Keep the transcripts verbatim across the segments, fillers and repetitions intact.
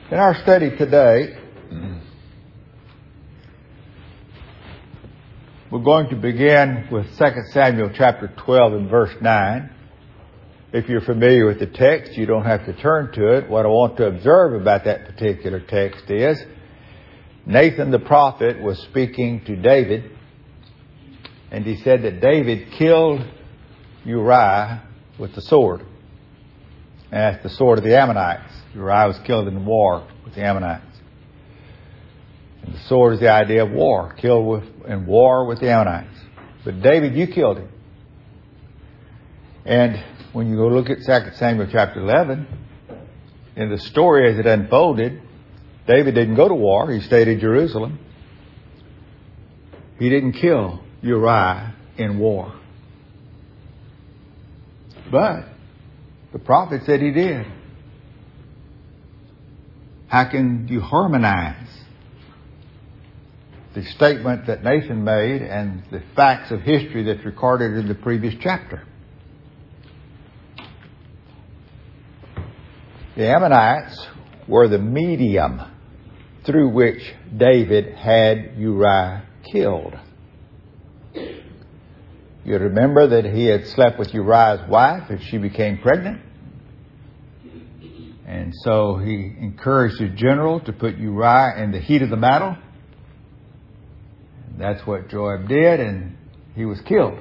In our study today, we're going to begin with Second Samuel chapter twelve and verse nine. If you're familiar with the text, you don't have to turn to it. What I want to observe about that particular text is Nathan the prophet was speaking to David, and he said that David killed Uriah with the sword. And that's the sword of the Ammonites. Uriah was killed in war with the Ammonites. And the sword is the idea of war, killed with, in war with the Ammonites. But David, you killed him. And when you go look at Second Samuel chapter eleven, in the story as it unfolded, David didn't go to war. He stayed in Jerusalem. He didn't kill Uriah in war. But the prophet said he did. How can you harmonize the statement that Nathan made and the facts of history that's recorded in the previous chapter? The Ammonites were the medium through which David had Uriah killed. You remember that he had slept with Uriah's wife and she became pregnant. And so he encouraged his general to put Uriah in the heat of the battle. And that's what Joab did, and he was killed.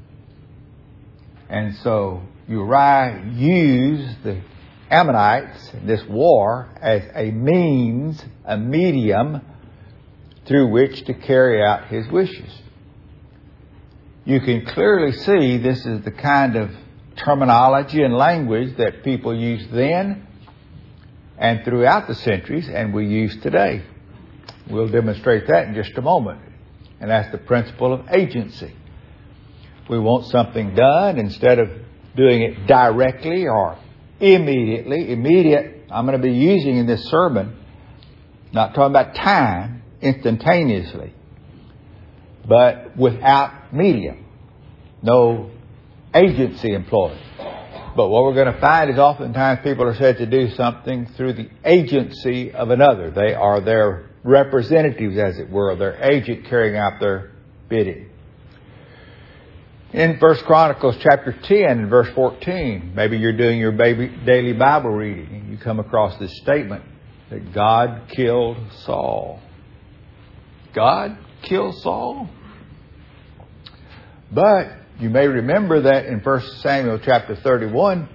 And so Uriah used the Ammonites in this war as a means, a medium through which to carry out his wishes. You can clearly see this is the kind of terminology and language that people used then and throughout the centuries, and we use today. We'll demonstrate that in just a moment. And that's the principle of agency. We want something done instead of doing it directly or immediately. Immediate, I'm going to be using in this sermon, not talking about time, instantaneously, but without medium. No agency employed. But what we're going to find is oftentimes people are said to do something through the agency of another. They are their representatives, as it were, their agent carrying out their bidding. In First Chronicles chapter ten and verse fourteen, maybe you're doing your baby daily Bible reading and you come across this statement that God killed Saul. God killed Saul? But you may remember that in First Samuel chapter thirty-one,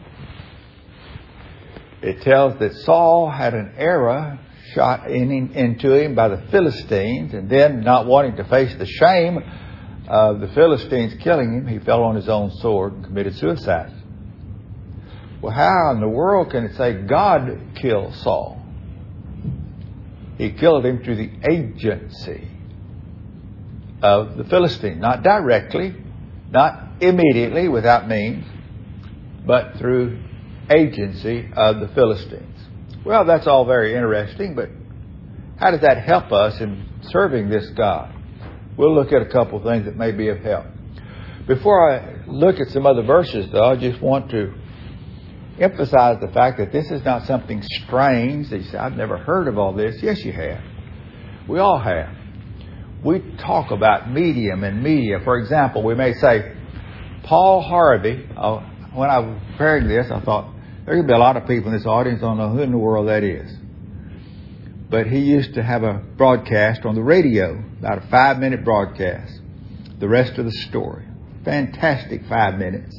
it tells that Saul had an arrow shot in him, into him by the Philistines, and then, not wanting to face the shame of the Philistines killing him, he fell on his own sword and committed suicide. Well, how in the world can it say God killed Saul? He killed him through the agency of the Philistines, not directly, not immediately without means, but through agency of the Philistines. Well, that's all very interesting, but how does that help us in serving this God? We'll look at a couple of things that may be of help. Before I look at some other verses, though, I just want to emphasize the fact that this is not something strange that you say, I've never heard of all this. Yes, you have. We all have. We talk about medium and media. For example, we may say, Paul Harvey, uh, when I was preparing this, I thought, there could be a lot of people in this audience who don't know who in the world that is. But he used to have a broadcast on the radio, about a five-minute broadcast. The rest of the story. Fantastic five minutes.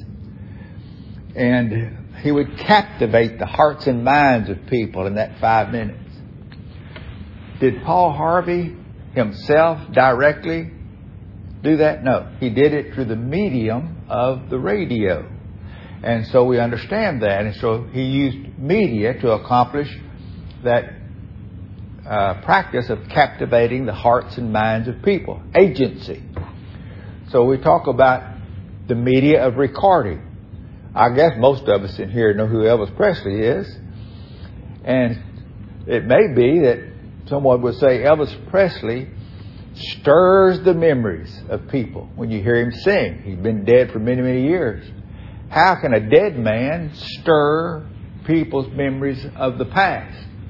And he would captivate the hearts and minds of people in that five minutes. Did Paul Harvey himself directly do that? No. He did it through the medium of the radio. And so we understand that. And so he used media to accomplish that uh, practice of captivating the hearts and minds of people. Agency. So we talk about the media of recording. I guess most of us in here know who Elvis Presley is. And it may be that someone would say Elvis Presley stirs the memories of people when you hear him sing. He's been dead for many, many years. How can a dead man stir people's memories of the past?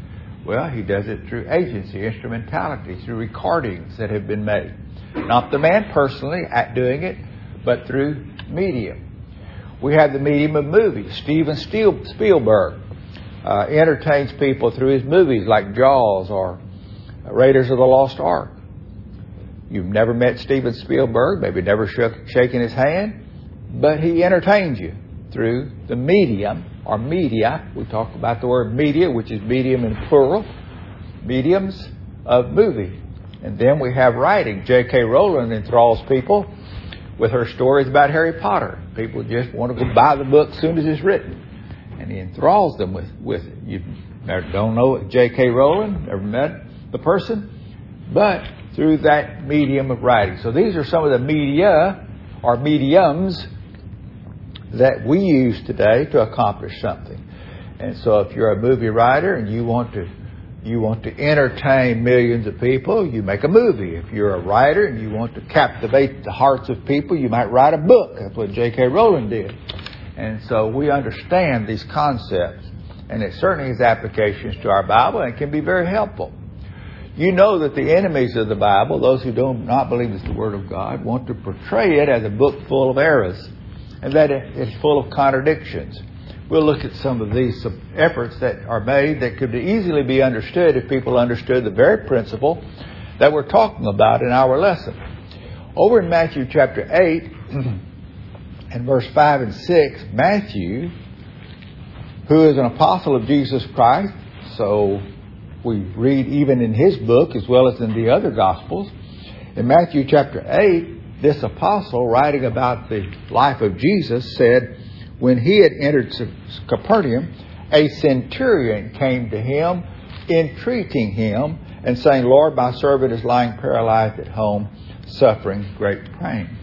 Well, he does it through agency, instrumentality, through recordings that have been made. Not the man personally at doing it, but through medium. We have the medium of movies. Steven Spielberg uh, entertains people through his movies like Jaws or Raiders of the Lost Ark. You've never met Steven Spielberg, maybe never shook, shaken his hand, but he entertains you through the medium or media. We talk about the word media, which is medium in plural, mediums of movie. And then we have writing. J K Rowling enthralls people with her stories about Harry Potter. People just want to go buy the book as soon as it's written. And he enthralls them with, with it. You don't know J K Rowling, never met the person, but through that medium of writing. So these are some of the media or mediums that we use today to accomplish something. And so if you're a movie writer and you want to you want to entertain millions of people, you make a movie. If you're a writer and you want to captivate the hearts of people, you might write a book. That's what J K Rowling did. And so we understand these concepts, and it certainly has applications to our Bible and can be very helpful. You know that the enemies of the Bible, those who do not believe it's the Word of God, want to portray it as a book full of errors and that it's full of contradictions. We'll look at some of these efforts that are made that could easily be understood if people understood the very principle that we're talking about in our lesson. Over in Matthew chapter eight and verse five and six, Matthew, who is an apostle of Jesus Christ, so we read even in his book as well as in the other Gospels. In Matthew chapter eight, this apostle, writing about the life of Jesus, said, when he had entered Capernaum, a centurion came to him, entreating him and saying, Lord, my servant is lying paralyzed at home, suffering great pain.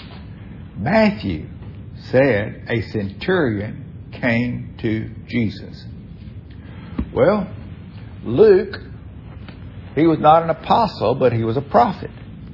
Matthew said a centurion came to Jesus. Well, Luke, he was not an apostle, but he was a prophet.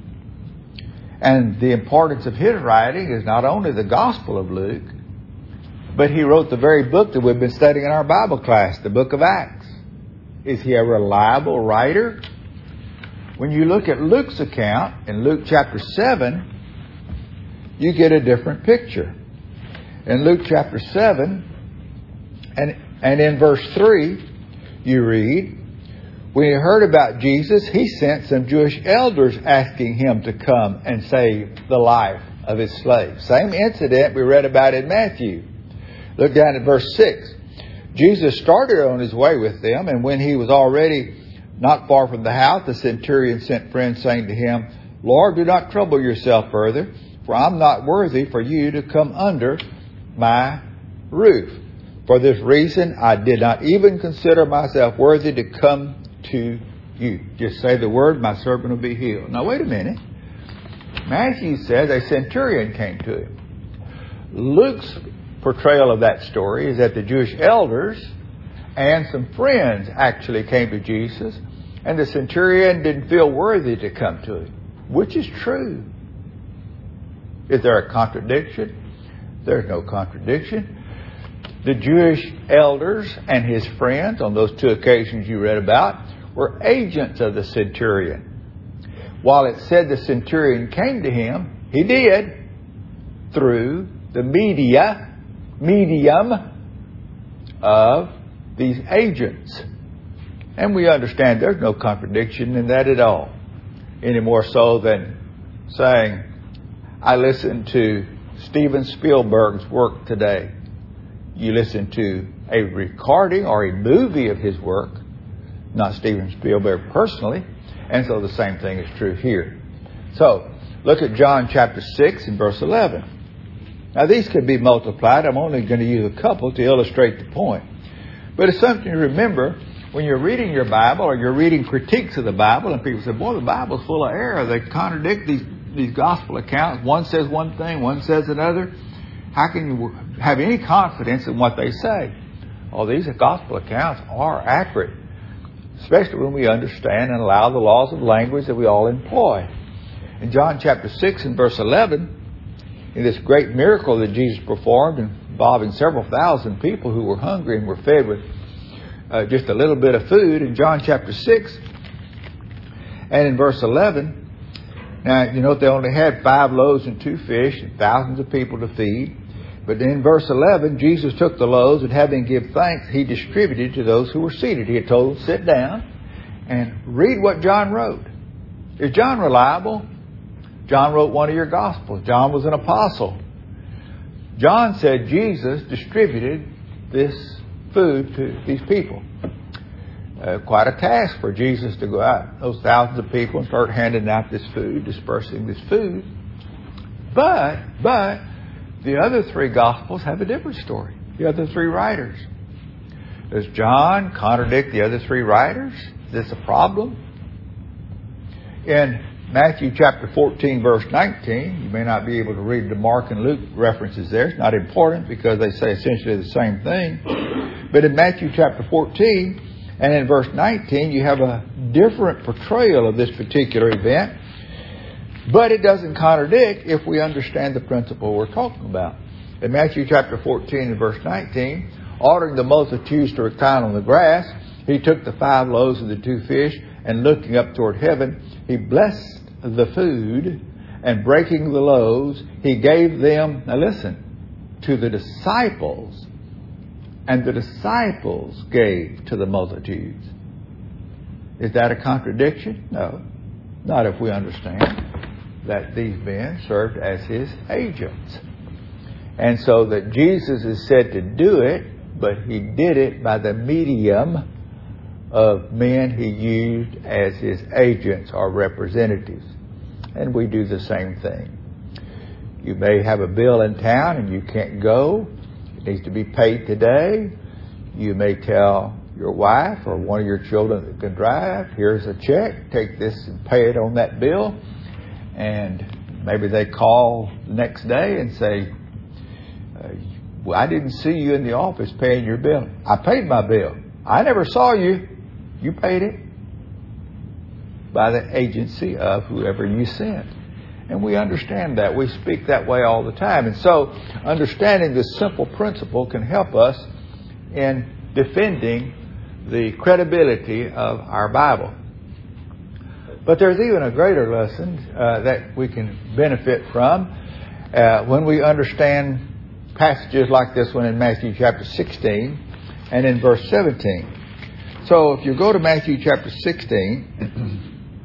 And the importance of his writing is not only the Gospel of Luke, but he wrote the very book that we've been studying in our Bible class, the book of Acts. Is he a reliable writer? When you look at Luke's account in Luke chapter seven, you get a different picture. In Luke chapter seven, and, and in verse three, you read, when he heard about Jesus, he sent some Jewish elders asking him to come and save the life of his slave. Same incident we read about in Matthew. Look down at verse six. Jesus started on his way with them, and when he was already not far from the house, the centurion sent friends saying to him, Lord, do not trouble yourself further, for I'm not worthy for you to come under my roof. For this reason, I did not even consider myself worthy to come to you. Just say the word, my servant will be healed. Now, wait a minute. Matthew says a centurion came to him. Luke's portrayal of that story is that the Jewish elders and some friends actually came to Jesus, and the centurion didn't feel worthy to come to him, which is true. Is there a contradiction? There's no contradiction. The Jewish elders and his friends, on those two occasions you read about, were agents of the centurion. While it said the centurion came to him, he did through the media, medium of these agents. And we understand there's no contradiction in that at all. Any more so than saying, I listened to Steven Spielberg's work today. You listen to a recording or a movie of his work, not Steven Spielberg personally. And so the same thing is true here. So, look at John chapter six and verse eleven. Now, these could be multiplied. I'm only going to use a couple to illustrate the point. But it's something to remember when you're reading your Bible or you're reading critiques of the Bible, and people say, boy, the Bible's full of error. They contradict these, these gospel accounts. One says one thing, one says another. How can you have any confidence in what they say? Oh, these gospel accounts are accurate, especially when we understand and allow the laws of language that we all employ. In John chapter six and verse eleven, in this great miracle that Jesus performed involving several thousand people who were hungry and were fed with uh, just a little bit of food in John chapter six and in verse eleven. Now, you know, they only had five loaves and two fish and thousands of people to feed. But then in verse eleven, Jesus took the loaves and having given thanks, he distributed to those who were seated. He had told them, sit down and read what John wrote. Is John reliable? John wrote one of your Gospels. John was an apostle. John said Jesus distributed this food to these people. Uh, quite a task for Jesus to go out, those thousands of people, and start handing out this food, dispersing this food. But, but, the other three Gospels have a different story. The other three writers. Does John contradict the other three writers? Is this a problem? In Matthew chapter fourteen, verse nineteen, you may not be able to read the Mark and Luke references there. It's not important because they say essentially the same thing. But in Matthew chapter fourteen, and in verse nineteen, you have a different portrayal of this particular event. But it doesn't contradict if we understand the principle we're talking about. In Matthew chapter fourteen and verse nineteen, ordering the multitudes to recline on the grass, he took the five loaves and the two fish, and looking up toward heaven, he blessed the food, and breaking the loaves, he gave them, now listen, to the disciples, and the disciples gave to the multitudes. Is that a contradiction? No. Not if we understand that these men served as his agents. And so that Jesus is said to do it, but he did it by the medium of men he used as his agents or representatives. And we do the same thing. You may have a bill in town and you can't go. It needs to be paid today. You may tell your wife or one of your children that can drive, here's a check, take this and pay it on that bill. And maybe they call the next day and say, uh, well, I didn't see you in the office paying your bill. I paid my bill. I never saw you. You paid it by the agency of whoever you sent. And we understand that. We speak that way all the time. And so understanding this simple principle can help us in defending the credibility of our Bible. But there's even a greater lesson uh, that we can benefit from uh, when we understand passages like this one in Matthew chapter sixteen and in verse seventeen. So if you go to Matthew chapter sixteen,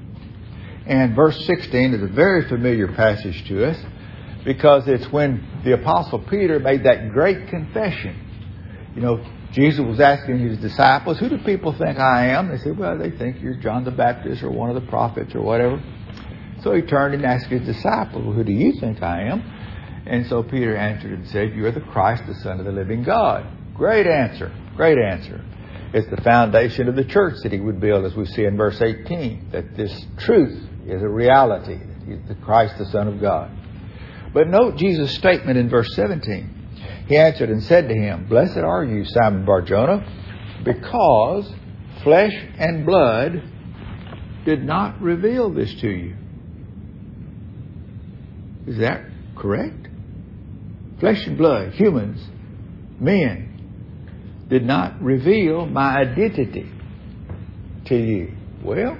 and verse sixteen is a very familiar passage to us because it's when the Apostle Peter made that great confession. You know, Jesus was asking his disciples, who do people think I am? They said, well, they think you're John the Baptist or one of the prophets or whatever. So he turned and asked his disciples, well, who do you think I am? And so Peter answered and said, you are the Christ, the Son of the living God. Great answer. Great answer. It's the foundation of the church that he would build, as we see in verse eighteen, that this truth is a reality. He's the Christ, the Son of God. But note Jesus' statement in verse seventeen. He answered and said to him, blessed are you, Simon Bar-Jonah, because flesh and blood did not reveal this to you. Is that correct? Flesh and blood, humans, men, did not reveal my identity to you. Well,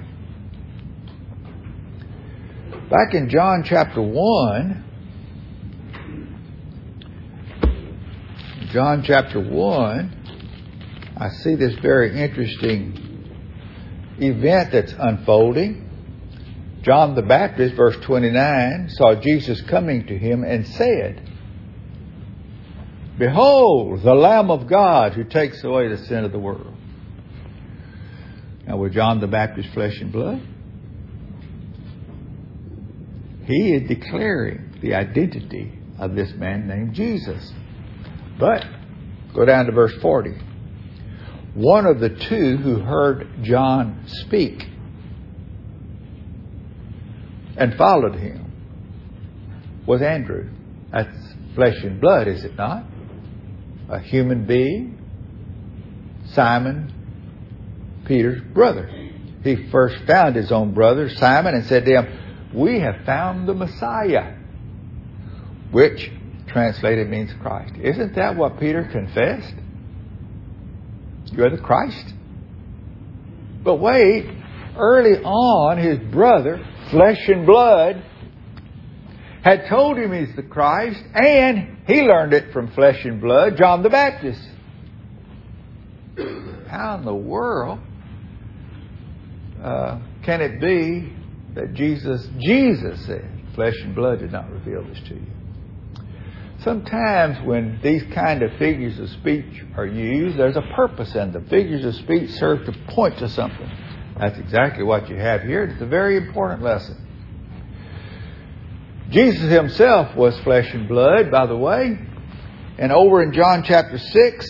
back in John chapter one, John chapter one, I see this very interesting event that's unfolding. John the Baptist, verse twenty-nine, saw Jesus coming to him and said, behold, the Lamb of God who takes away the sin of the world. Now, was John the Baptist flesh and blood? He is declaring the identity of this man named Jesus. But, go down to verse forty. One of the two who heard John speak and followed him was Andrew. That's flesh and blood, is it not? A human being. Simon, Peter's brother. He first found his own brother, Simon, and said to him, we have found the Messiah, which translated means Christ. Isn't that what Peter confessed? You're the Christ, But wait, early on, his brother, flesh and blood, had told him he's the Christ, and he learned it from flesh and blood, John the Baptist. How in the world uh, can it be that Jesus, Jesus said, flesh and blood did not reveal this to you? Sometimes when these kind of figures of speech are used, there's a purpose in them. Figures of speech serve to point to something. That's exactly what you have here. It's a very important lesson. Jesus himself was flesh and blood, by the way. And over in John chapter six,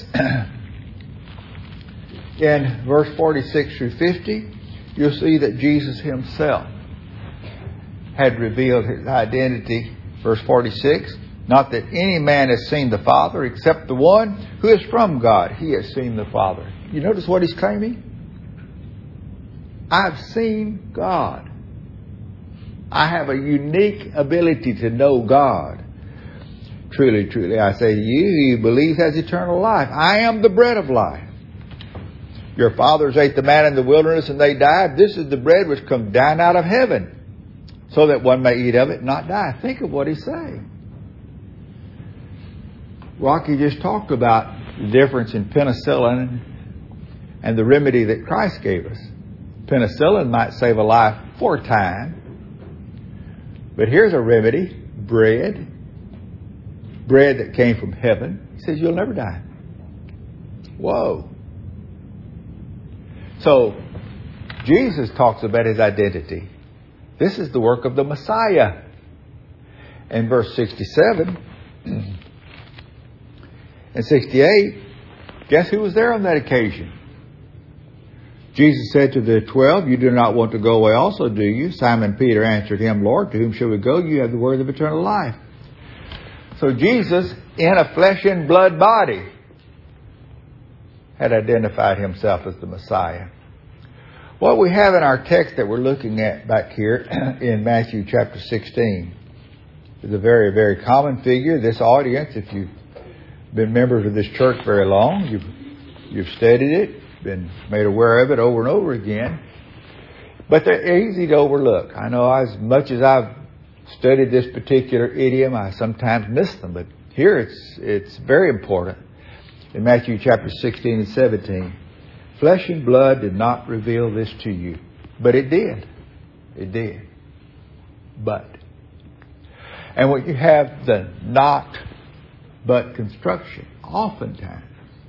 in verse forty-six through fifty, you'll see that Jesus himself had revealed his identity. Verse forty-six, not that any man has seen the Father except the one who is from God. He has seen the Father. You notice what he's claiming? I've seen God. I have a unique ability to know God. Truly, truly, I say to you, he who believes has eternal life. I am the bread of life. Your fathers ate the manna in the wilderness and they died. This is the bread which comes down out of heaven, so that one may eat of it and not die. Think of what he's saying. Rocky just talked about the difference in penicillin and the remedy that Christ gave us. Penicillin might save a life for a time. But here's a remedy, bread. Bread that came from heaven. He says you'll never die. Whoa. So, Jesus talks about his identity. This is the work of the Messiah. In verse sixty-seven and sixty-eight, guess who was there on that occasion? Jesus said to the twelve, you do not want to go away also, do you? Simon Peter answered him, Lord, to whom shall we go? You have the word of eternal life. So Jesus, in a flesh and blood body, had identified himself as the Messiah. What we have in our text that we're looking at back here in Matthew chapter sixteen is a very, very common figure. This audience, if you've been members of this church very long, you've, you've studied it, been made aware of it over and over again. But they're easy to overlook. I know as much as I've studied this particular idiom, I sometimes miss them. But here it's it's very important. In Matthew chapter sixteen and seventeen, flesh and blood did not reveal this to you. But it did. It did. But. And when you have the not but construction, oftentimes,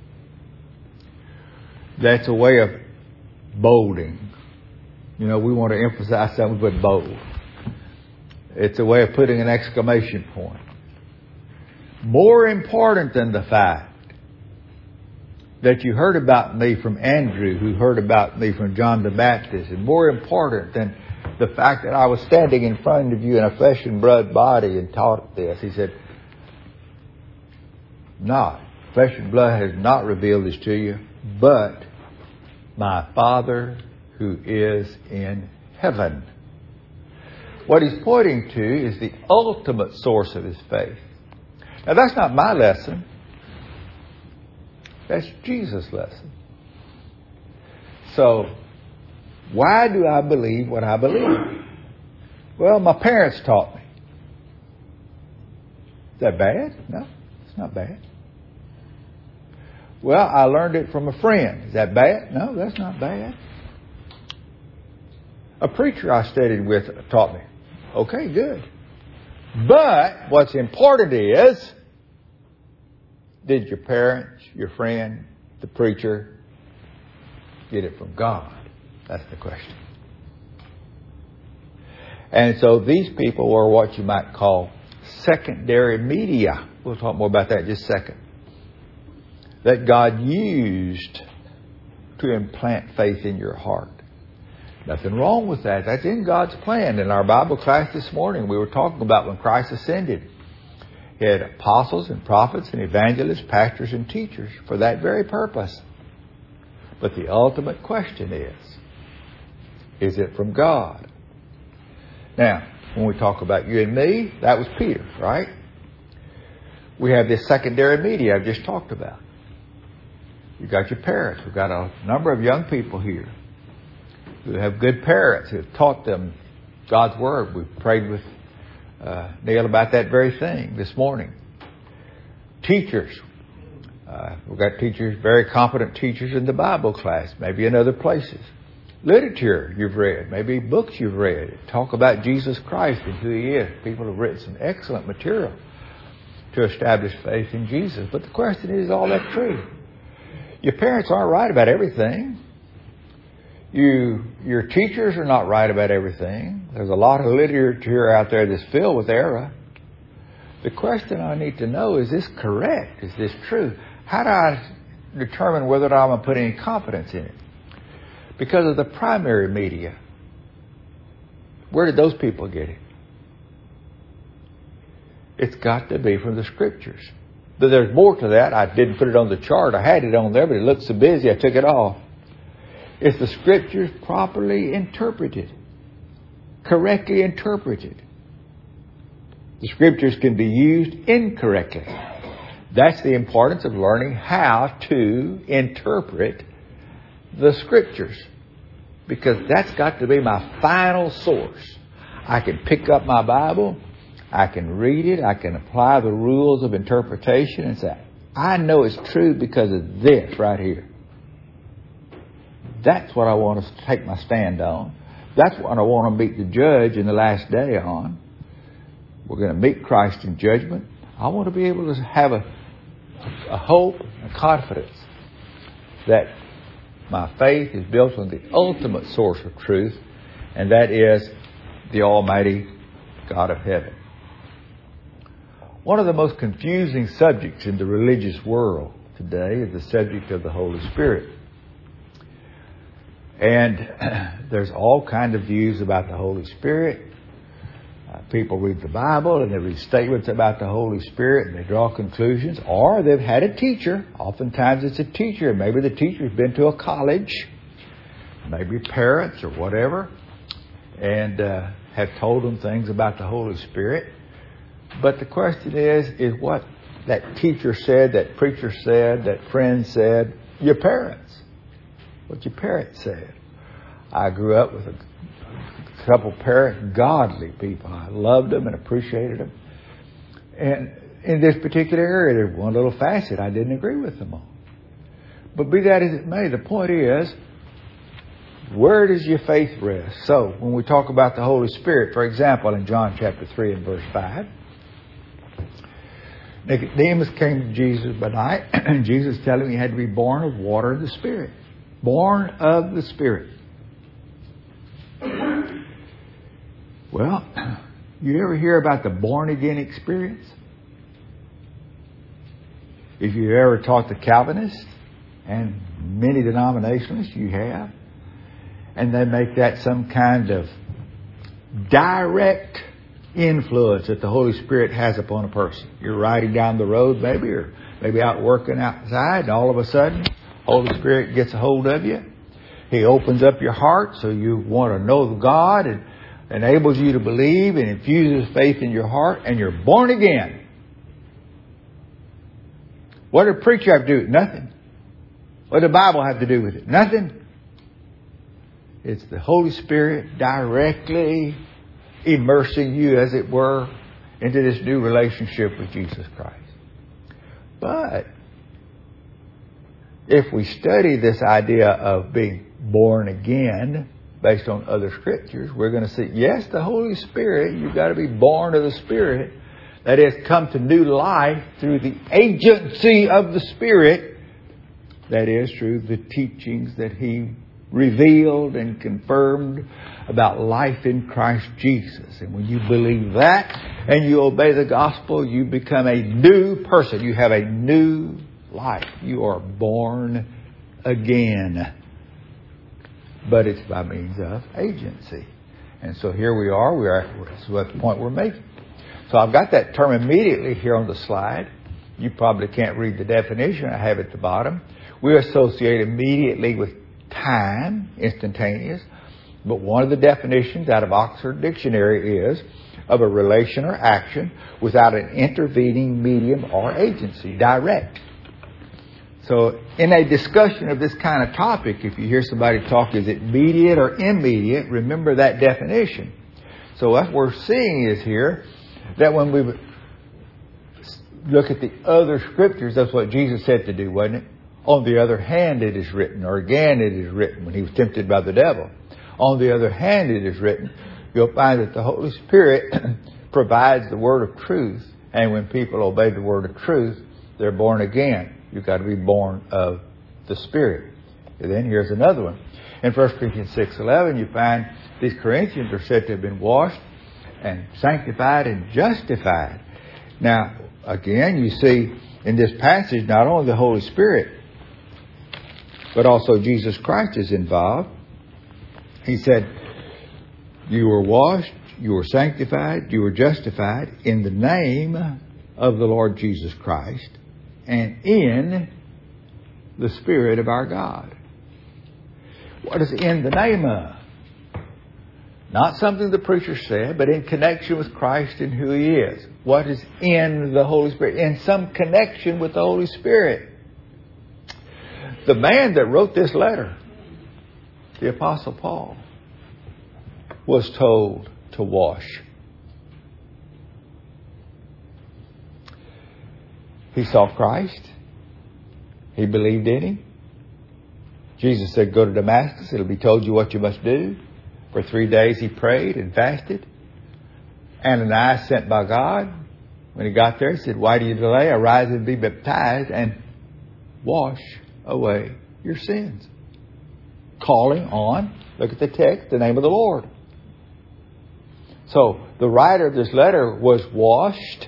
that's a way of bolding. You know, we want to emphasize something but bold. It's a way of putting an exclamation point. More important than the fact that you heard about me from Andrew, who heard about me from John the Baptist, and more important than the fact that I was standing in front of you in a flesh and blood body and taught this. He said, not, flesh and blood has not revealed this to you, but my Father who is in heaven. What he's pointing to is the ultimate source of his faith. Now that's not my lesson. That's Jesus' lesson. So, why do I believe what I believe? Well, my parents taught me. Is that bad? No, it's not bad. Well, I learned it from a friend. Is that bad? No, that's not bad. A preacher I studied with taught me. Okay, good. But what's important is, did your parents, your friend, the preacher, get it from God? That's the question. And so these people were what you might call secondary media. We'll talk more about that in just a second. That God used to implant faith in your heart. Nothing wrong with that. That's in God's plan. In our Bible class this morning, we were talking about when Christ ascended. He had apostles and prophets and evangelists, pastors and teachers for that very purpose. But the ultimate question is, is it from God? Now, when we talk about you and me, that was Peter, right? We have this secondary media I've just talked about. You've got your parents. We've got a number of young people here. who have good parents who have taught them God's Word. We prayed with uh, Neil about that very thing this morning. Teachers. Uh, we've got teachers, very competent teachers in the Bible class, maybe in other places. Literature you've read, maybe books you've read, talk about Jesus Christ and who He is. People have written some excellent material to establish faith in Jesus. But the question is, is all that true? Your parents aren't right about everything. You, your teachers are not right about everything. There's a lot of literature out there that's filled with error. The question I need to know, is this correct? Is this true? How do I determine whether or not I'm going to put any confidence in it? Because of the primary media. Where did those people get it? It's got to be from the Scriptures. But there's more to that. I didn't put it on the chart. I had it on there, but it looked so busy I took it off. It's the Scriptures properly interpreted. Correctly interpreted. The Scriptures can be used incorrectly. That's the importance of learning how to interpret the Scriptures. Because that's got to be my final source. I can pick up my Bible, I can read it, I can apply the rules of interpretation and say, I know it's true because of this right here. That's what I want to take my stand on. That's what I want to meet the judge in the last day on. We're going to meet Christ in judgment. I want to be able to have a, a hope and confidence that my faith is built on the ultimate source of truth, and that is the Almighty God of heaven. One of the most confusing subjects in the religious world today is the subject of the Holy Spirit. And there's all kinds of views about the Holy Spirit. Uh, people read the Bible and they read statements about the Holy Spirit and they draw conclusions. Or they've had a teacher. Oftentimes it's a teacher. Maybe the teacher's been to a college. Maybe parents or whatever. And uh, have told them things about the Holy Spirit. But the question is, is what that teacher said, that preacher said, that friend said, your parents. What your parents said. I grew up with a couple parents, godly people. I loved them and appreciated them. And in this particular area, there's one little facet I didn't agree with them on. But be that as it may, the point is, where does your faith rest? So, when we talk about the Holy Spirit, for example, in John chapter three and verse five, Nicodemus came to Jesus by night, and Jesus told him he had to be born of water and the Spirit. Born of the Spirit. Well, you ever hear about the born-again experience? If you ever talked to Calvinists, and many denominationalists you have, and they make that some kind of direct influence that the Holy Spirit has upon a person. You're riding down the road maybe, or maybe out working outside, and all of a sudden, Holy Spirit gets a hold of you. He opens up your heart so you want to know God and enables you to believe and infuses faith in your heart, and you're born again. What did a preacher have to do with it? Nothing. What did the Bible have to do with it? Nothing. It's the Holy Spirit directly immersing you, as it were, into this new relationship with Jesus Christ. But if we study this idea of being born again based on other scriptures, we're going to see, yes, the Holy Spirit, you've got to be born of the Spirit. That is, come to new life through the agency of the Spirit. That is, through the teachings that He revealed and confirmed about life in Christ Jesus. And when you believe that and you obey the gospel, you become a new person. You have a new life. You are born again. But it's by means of agency. And so here we are. We are at the point we're making. So I've got that term immediately here on the slide. You probably can't read the definition. I have it at the bottom. We associate immediately with time, instantaneous. But one of the definitions out of Oxford Dictionary is of a relation or action without an intervening medium or agency, direct. So in a discussion of this kind of topic, if you hear somebody talk, is it immediate or immediate, remember that definition. So what we're seeing is here that when we look at the other scriptures, that's what Jesus said to do, wasn't it? On the other hand, it is written, or again it is written when he was tempted by the devil. On the other hand, it is written, you'll find that the Holy Spirit provides the word of truth. And when people obey the word of truth, they're born again. You've got to be born of the Spirit. And then here's another one. In First Corinthians six eleven, you find these Corinthians are said to have been washed and sanctified and justified. Now, again, you see in this passage not only the Holy Spirit, but also Jesus Christ is involved. He said, you were washed, you were sanctified, you were justified in the name of the Lord Jesus Christ and in the Spirit of our God. What is in the name of? Not something the preacher said, but in connection with Christ and who He is. What is in the Holy Spirit? In some connection with the Holy Spirit. The man that wrote this letter, the Apostle Paul, was told to wash. He saw Christ. He believed in Him. Jesus said, go to Damascus. It'll be told you what you must do. For three days he prayed and fasted. Ananias, sent by God, when he got there, he said, why do you delay? Arise and be baptized and wash away your sins. Calling on, look at the text, the name of the Lord. So the writer of this letter was washed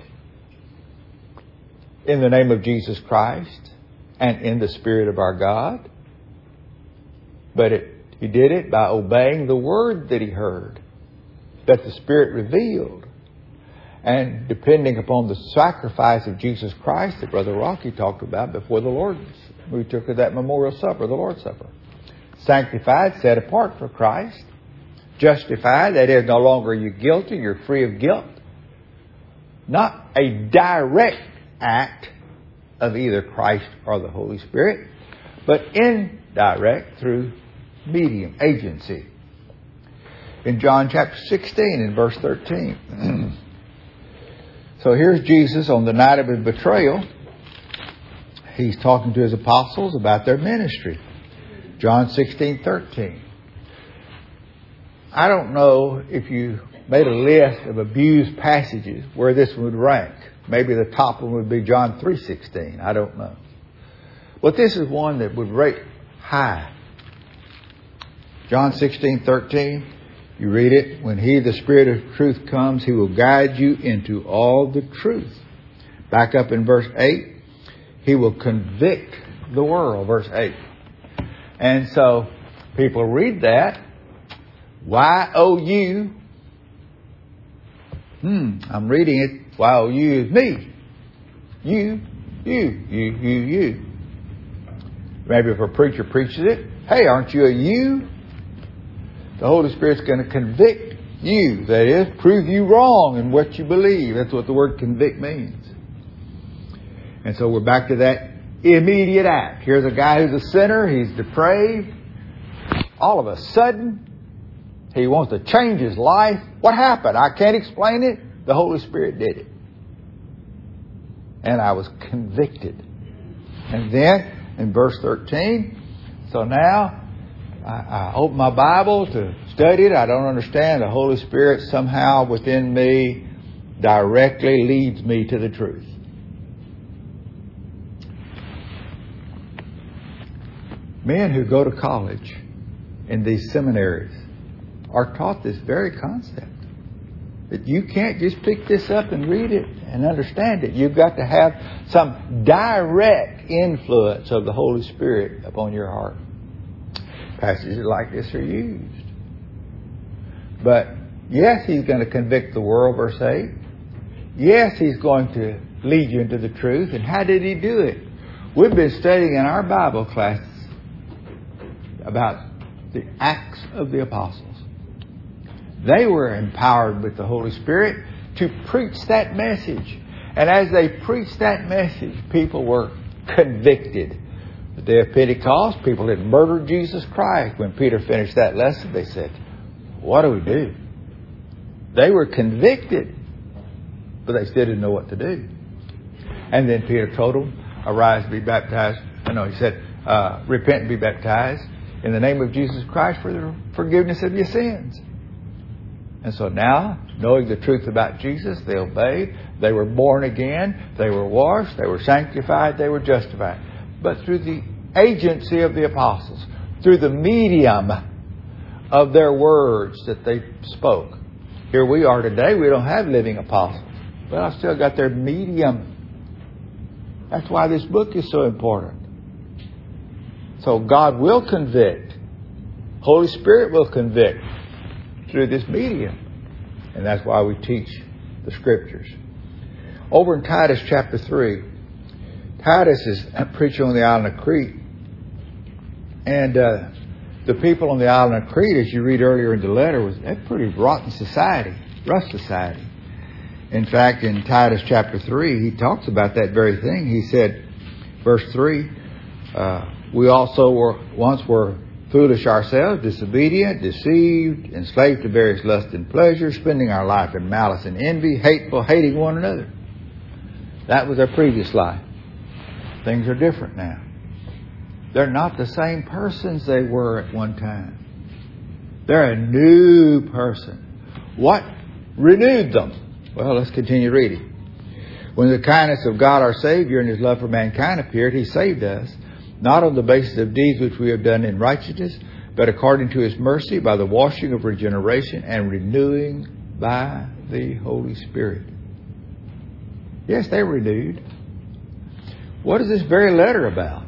in the name of Jesus Christ and in the Spirit of our God. But it, he did it by obeying the word that he heard, that the Spirit revealed. And depending upon the sacrifice of Jesus Christ that Brother Rocky talked about before the Lord, we took of that memorial supper, the Lord's Supper. Sanctified, set apart for Christ. Justified, that is, no longer are you guilty, you're free of guilt. Not a direct act of either Christ or the Holy Spirit, but indirect through medium, agency. In John chapter sixteen and verse thirteen. So here's Jesus on the night of his betrayal. He's talking to his apostles about their ministry. John sixteen thirteen. I don't know if you made a list of abused passages where this would rank. Maybe the top one would be John three sixteen. I don't know. But this is one that would rate high. John sixteen thirteen. You read it. When He, the Spirit of truth, comes, He will guide you into all the truth. Back up in verse eight. He will convict the world. Verse eight. And so people read that. Y O U. Hmm, I'm reading it. Y O U is me. You, you, you, you, you. Maybe if a preacher preaches it, hey, aren't you a you? The Holy Spirit's going to convict you. That is, prove you wrong in what you believe. That's what the word convict means. And so we're back to that immediate act. Here's a guy who's a sinner. He's depraved. All of a sudden, he wants to change his life. What happened? I can't explain it. The Holy Spirit did it. And I was convicted. And then in verse thirteen, so now I, I open my Bible to study it. I don't understand. The Holy Spirit somehow within me directly leads me to the truth. Men who go to college in these seminaries are taught this very concept. That you can't just pick this up and read it and understand it. You've got to have some direct influence of the Holy Spirit upon your heart. Passages like this are used. But yes, He's going to convict the world, verse eight. Yes, He's going to lead you into the truth. And how did He do it? We've been studying in our Bible classes about the Acts of the Apostles. They were empowered with the Holy Spirit to preach that message. And as they preached that message, people were convicted. The day of Pentecost, people had murdered Jesus Christ. When Peter finished that lesson, they said, what do we do? They were convicted, but they still didn't know what to do. And then Peter told them, arise and be baptized. No, he said, uh, repent and be baptized in the name of Jesus Christ for the forgiveness of your sins. And so now, knowing the truth about Jesus, they obeyed. They were born again. They were washed. They were sanctified. They were justified. But through the agency of the apostles, through the medium of their words that they spoke. Here we are today. We don't have living apostles. But I've still got their medium. That's why this book is so important. So God will convict. Holy Spirit will convict through this medium. And that's why we teach the Scriptures. Over in Titus chapter three, Titus is preaching on the island of Crete. And uh, the people on the island of Crete, as you read earlier in the letter, was a pretty rotten society, rough society. In fact, in Titus chapter three, he talks about that very thing. He said, verse three, uh, we also were once were foolish ourselves, disobedient, deceived, enslaved to various lusts and pleasures, spending our life in malice and envy, hateful, hating one another. That was our previous life. Things are different now. They're not the same persons they were at one time. They're a new person. What renewed them? Well, let's continue reading. When the kindness of God our Savior and His love for mankind appeared, He saved us, not on the basis of deeds which we have done in righteousness, but according to His mercy by the washing of regeneration and renewing by the Holy Spirit. Yes, they were renewed. What is this very letter about?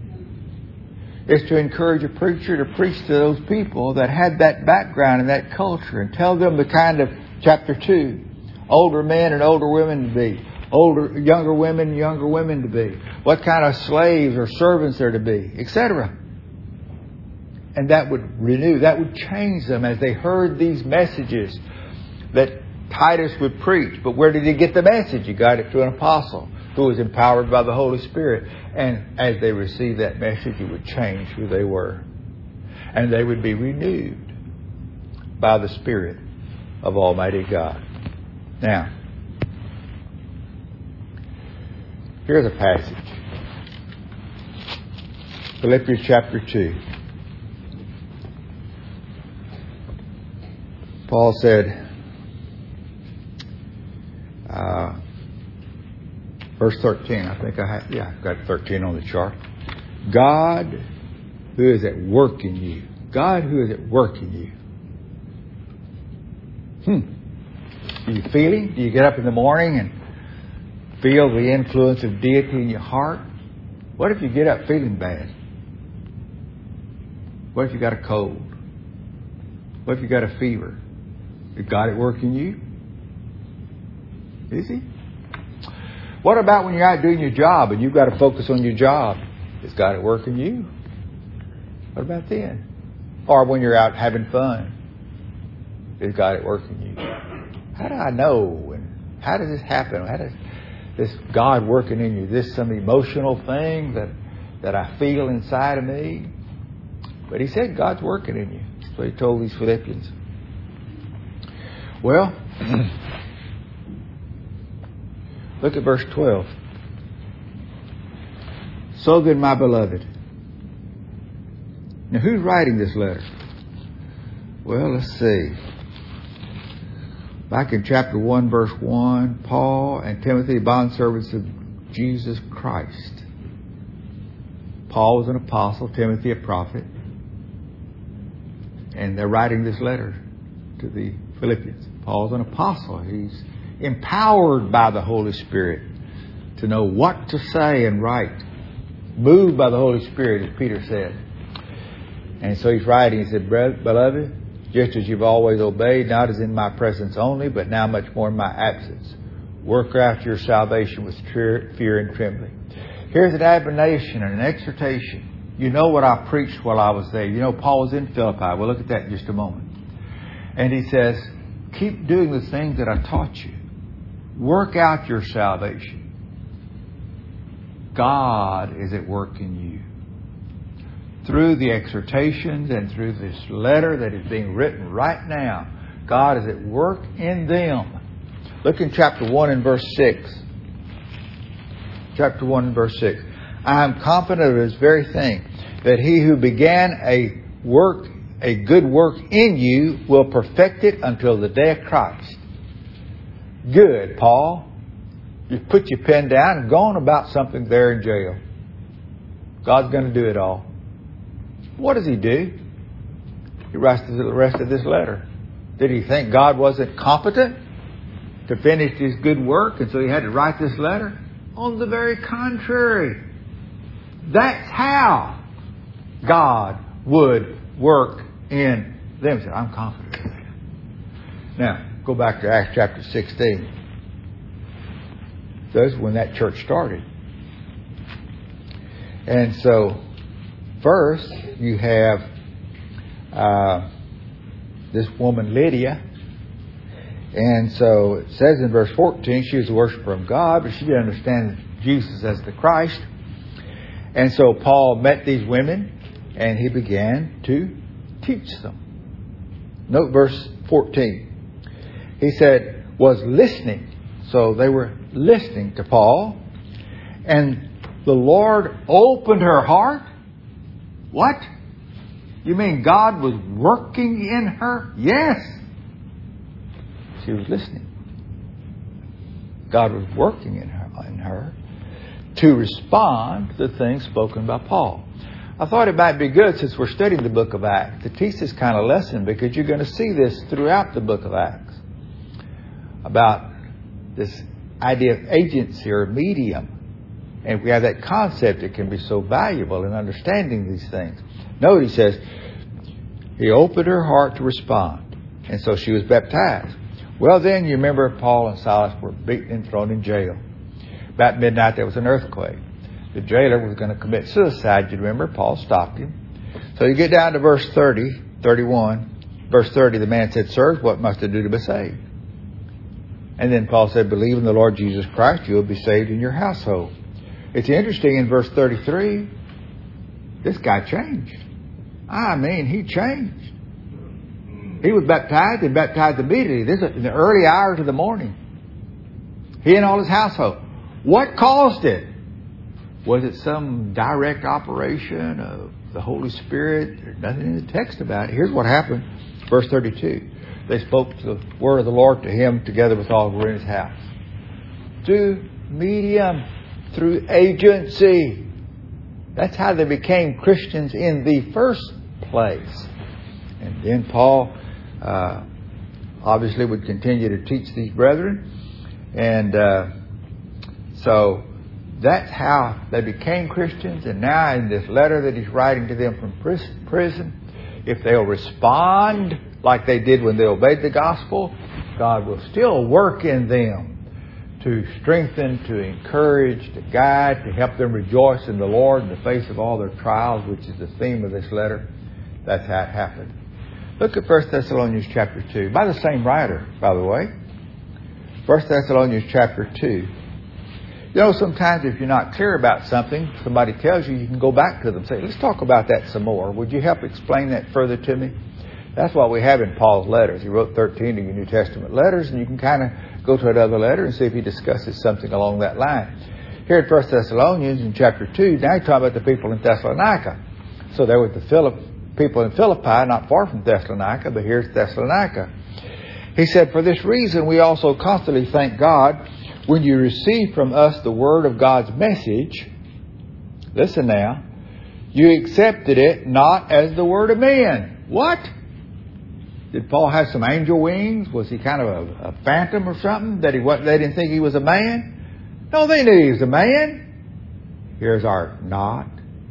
It's to encourage a preacher to preach to those people that had that background and that culture and tell them the kind of, chapter two, older men and older women to be, older, younger women and younger women to be, what kind of slaves or servants they're to be, et cetera. And that would renew, that would change them as they heard these messages that Titus would preach. But where did he get the message? He got it through an apostle who was empowered by the Holy Spirit. And as they received that message, it would change who they were. And they would be renewed by the Spirit of Almighty God. Now, here's a passage. Philippians chapter two. Paul said, uh, verse thirteen, I think I have, yeah, I've got thirteen on the chart. God who is at work in you. God who is at work in you. Hmm. Do you feel Him? Do you get up in the morning and feel the influence of deity in your heart? What if you get up feeling bad? What if you got a cold? What if you got a fever? Is God at work in you? Is He? What about when you're out doing your job and you've got to focus on your job? Is God at work in you? What about then? Or when you're out having fun? Is God at work in you? How do I know? And how does this happen? How does this God working in you? Is this some emotional thing that, that I feel inside of me? But He said God's working in you. So He told these Philippians. Well, look at verse twelve. So then, my beloved. Now, who's writing this letter? Well, let's see. Back in chapter one, verse one, Paul and Timothy, bondservants of Jesus Christ. Paul was an apostle, Timothy a prophet. And they're writing this letter to the Philippians. Paul's an apostle. He's empowered by the Holy Spirit to know what to say and write. Moved by the Holy Spirit, as Peter said. And so he's writing, he said, Beloved, just as you've always obeyed, not as in my presence only, but now much more in my absence. Work out your salvation with fear and trembling. Here's an admonition and an exhortation. You know what I preached while I was there. You know, Paul was in Philippi. We'll look at that in just a moment. And he says, keep doing the things that I taught you. Work out your salvation. God is at work in you. through the exhortations and through this letter that is being written right now, God is at work in them. Look in chapter one and verse six. Chapter one and verse six. I am confident of this very thing, that he who began a work, a good work in you will perfect it until the day of Christ. Good, Paul. You put your pen down and go on about something there in jail. God's going to do it all. What does he do? He writes the rest of this letter. Did he think God wasn't competent to finish his good work, and so he had to write this letter? On the very contrary. That's how God would work in them. He said, I'm confident of that. Now, go back to Acts chapter sixteen. That's when that church started. And so, first, you have uh, this woman, Lydia. And so, it says in verse fourteen, she was a worshiper of God, but she didn't understand Jesus as the Christ. And so, Paul met these women, and he began to teach them. Note verse fourteen. He said, was listening. So, they were listening to Paul. And the Lord opened her heart. What? You mean God was working in her? Yes. She was listening. God was working in her, in her to respond to the things spoken by Paul. I thought it might be good, since we're studying the book of Acts, to teach this kind of lesson, because you're going to see this throughout the book of Acts about this idea of agency or medium. And if we have that concept, it can be so valuable in understanding these things. Note, he says, he opened her heart to respond. And so she was baptized. Well, then, you remember Paul and Silas were beaten and thrown in jail. About midnight, there was an earthquake. The jailer was going to commit suicide. You remember, Paul stopped him. So you get down to verse thirty, thirty-one. Verse thirty, the man said, Sirs, what must I do to be saved? And then Paul said, believe in the Lord Jesus Christ, you will be saved in your household. It's interesting, in verse thirty-three, this guy changed. I mean, he changed. He was baptized and baptized immediately. This is in the early hours of the morning. He and all his household. What caused it? Was it some direct operation of the Holy Spirit? There's nothing in the text about it. Here's what happened. Verse thirty-two. They spoke the word of the Lord to him together with all who were in his house. Through medium, through agency. That's how they became Christians in the first place. And then Paul uh, obviously would continue to teach these brethren. And uh, so that's how they became Christians. And now in this letter that he's writing to them from prison, if they'll respond like they did when they obeyed the gospel, God will still work in them to strengthen, to encourage, to guide, to help them rejoice in the Lord in the face of all their trials, which is the theme of this letter. That's how it happened. Look at First Thessalonians chapter two. By the same writer, by the way. First Thessalonians chapter two. You know, sometimes if you're not clear about something, somebody tells you, you can go back to them and say, let's talk about that some more. Would you help explain that further to me? That's what we have in Paul's letters. He wrote thirteen of your New Testament letters, and you can kind of go to another letter and see if he discusses something along that line. Here at First Thessalonians in chapter two, now he's talking about the people in Thessalonica. So there were the Philip, people in Philippi, not far from Thessalonica, but here's Thessalonica. He said, for this reason we also constantly thank God when you receive from us the word of God's message. Listen now. You accepted it not as the word of men. What? Did Paul have some angel wings? Was he kind of a, a phantom or something? That he what they didn't think he was a man? No, they knew he was a man. Here's our not.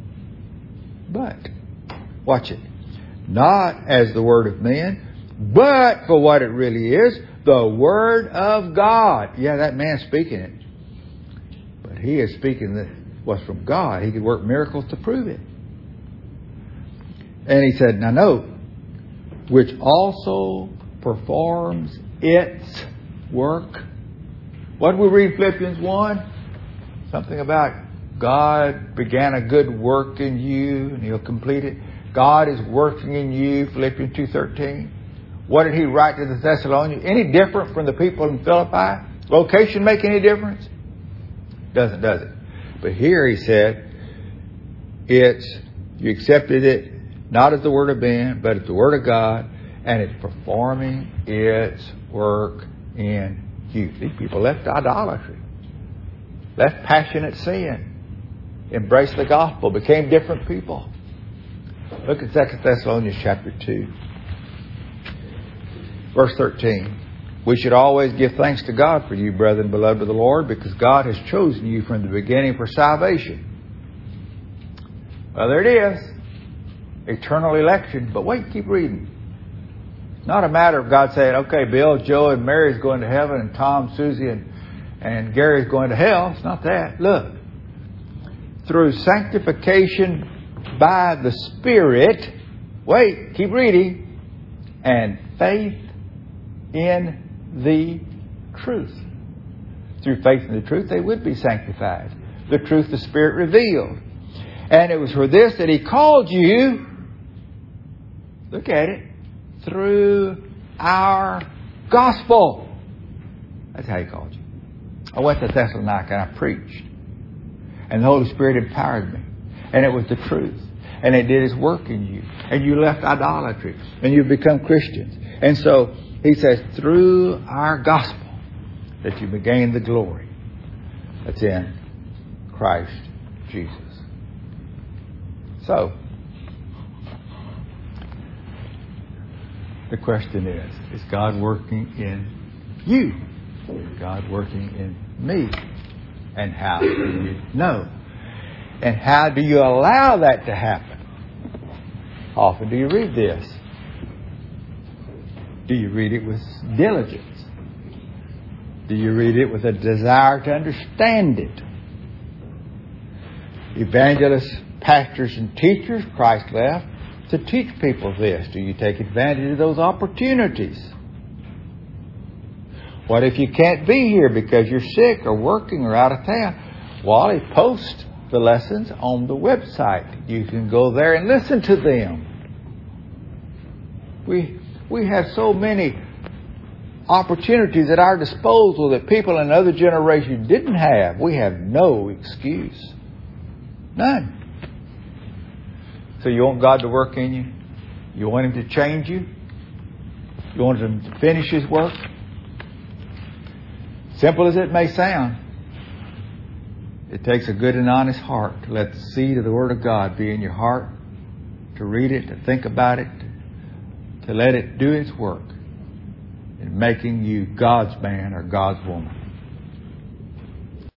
But, watch it. Not as the word of men, but for what it really is, the word of God. Yeah, that man's speaking it. But he is speaking that what's from God. He could work miracles to prove it. And he said, now note, which also performs its work. What did we read Philippians one? Something about God began a good work in you and He'll complete it. God is working in you, Philippians two thirteen. What did He write to the Thessalonians? Any different from the people in Philippi? Location make any difference? Doesn't, does it? But here He said, it's, you accepted it not as the Word of man, but as the Word of God, and it's performing its work in you. These people left idolatry, left passionate sin, embraced the gospel, became different people. Look at Second Thessalonians chapter two, verse thirteen. We should always give thanks to God for you, brethren, beloved of the Lord, because God has chosen you from the beginning for salvation. Well, there it is. Eternal election. But wait, keep reading. It's not a matter of God saying, okay, Bill, Joe, and Mary's going to heaven, and Tom, Susie, and, and Gary's going to hell. It's not that. Look. Through sanctification by the Spirit, wait, keep reading, and faith in the truth. Through faith in the truth, they would be sanctified. The truth the Spirit revealed. And it was for this that He called you, look at it, through our gospel. That's how He called you. I went to Thessalonica and I preached. And the Holy Spirit empowered me. And it was the truth. And it did His work in you. And you left idolatry. And you've become Christians. And so He says, through our gospel, that you may gain the glory that's in Christ Jesus. So, the question is, is God working in you? Is God working in me? And how do you know? And how do you allow that to happen? How often do you read this? Do you read it with diligence? Do you read it with a desire to understand it? Evangelists, pastors, and teachers Christ left to teach people this. Do you take advantage of those opportunities? What if you can't be here because you're sick or working or out of town? Well, He posts the lessons on the website. You can go there and listen to them. We we have so many opportunities at our disposal that people in other generations didn't have. We have no excuse. None. So you want God to work in you? You want Him to change you? You want Him to finish His work? Simple as it may sound, it takes a good and honest heart to let the seed of the Word of God be in your heart, to read it, to think about it, to let it do its work in making you God's man or God's woman.